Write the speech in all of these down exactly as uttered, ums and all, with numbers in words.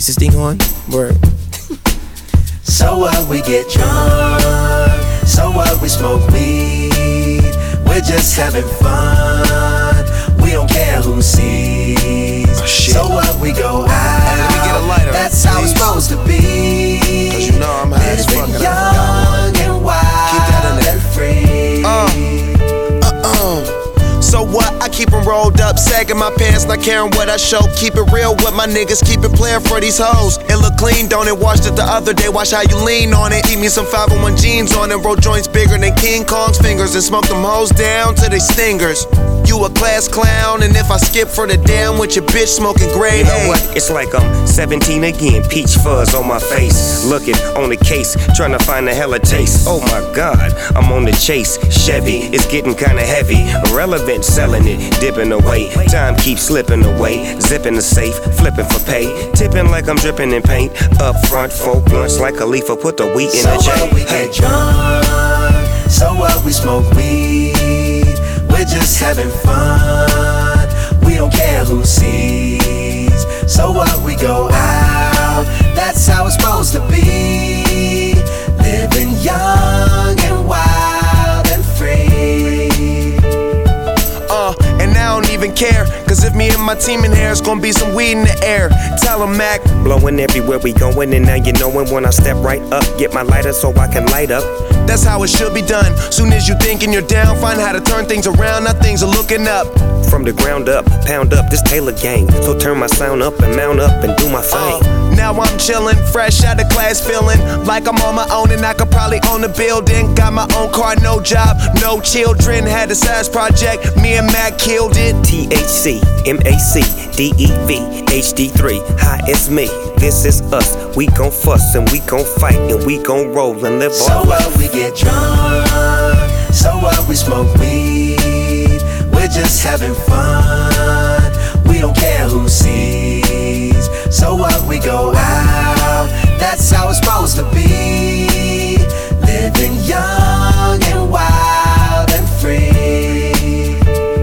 Is this thing on? Word. So what, we get drunk. So what, we smoke weed. We're just having fun. We don't care who sees. Oh, shit. So what, we go out. Let me get a lighter, That's how please. it's supposed to be. Cause you know I'm high as fuck. Living young and wild and free. Uh, uh-uh. So what? I keep them rolled up, sagging my pants, not caring what I show. Keep it real with my niggas, keep it playing for these hoes. It look clean, don't it? Washed it the other day, watch how you lean on it. Keep me some five oh one jeans on and roll joints bigger than King Kong's fingers. And smoke them hoes down to they stingers. You a class clown, and if I skip for the damn with your bitch smoking gray. You know what? It's like I'm seventeen again, peach fuzz on my face. Looking on the case, trying to find a hella taste. Oh my god, I'm on the chase. Chevy, it's getting kinda heavy. Irrelevant, selling it, dipping away. Time keeps slipping away. Zipping the safe, flipping for pay. Tipping like I'm dripping in paint. Up front, four blunts like a leaf, put the wheat in So the J. what, we Hey. get drunk. So what, we smoke weed. We're just having fun. We don't care who sees. So what, we go out. That's how it's supposed to be. Living young and wild and free. Uh, and I don't even care. Cause if me and my team in here, it's gonna be some weed in the air. Tell 'em, Mac. Blowing everywhere we going, and now you knowin' when I step right up. Get my lighter so I can light up. That's how it should be done. Soon as you thinking you're down, find how to turn things around. Now things are looking up. From the ground up, pound up this Taylor gang. So turn my sound up and mount up and do my thing. Uh, now I'm chillin', fresh out of class, feeling like I'm on my own and I could probably own a building. Got my own car, no job, no children. Had a size project, me and Mac killed it. T H C, M A C, D E V, H D three. Hi, it's me. This is us. We gon' fuss and we gon' fight and we gon' roll and live So our life. what, we get drunk. So what, we smoke weed. We're just having fun. We don't care who sees. So what, we go out. That's how it's supposed to be. Living young and wild and free.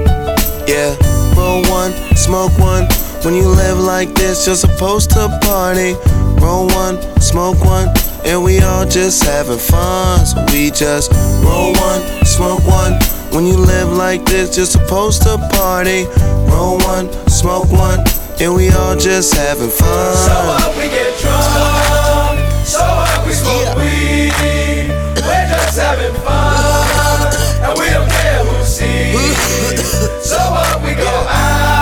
Yeah, roll one, smoke one. When you live like this, you're supposed to party. Roll one, smoke one, and we all just having fun. So we just roll one, smoke one. When you live like this, you're supposed to party. Roll one, smoke one, and we all just having fun. So what, we get drunk. So what, we smoke weed. We're just having fun. And we don't care who sees. So what, we go out.